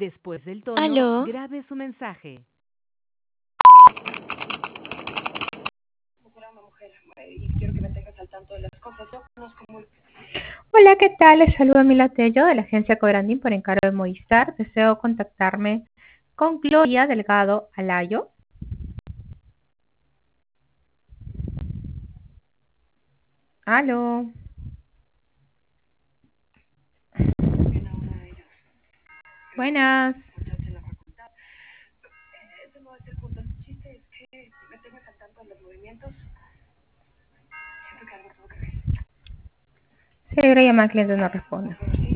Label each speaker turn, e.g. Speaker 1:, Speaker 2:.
Speaker 1: Después del tono,
Speaker 2: Aló.
Speaker 1: grabe su mensaje.
Speaker 3: Hola, ¿qué tal? Les saludo Mila Tello de la agencia Cobranding por encargo de Movistar. Deseo contactarme con Gloria Delgado Alayo. Aló. Buenas. Seguidora llamada al cliente no responde.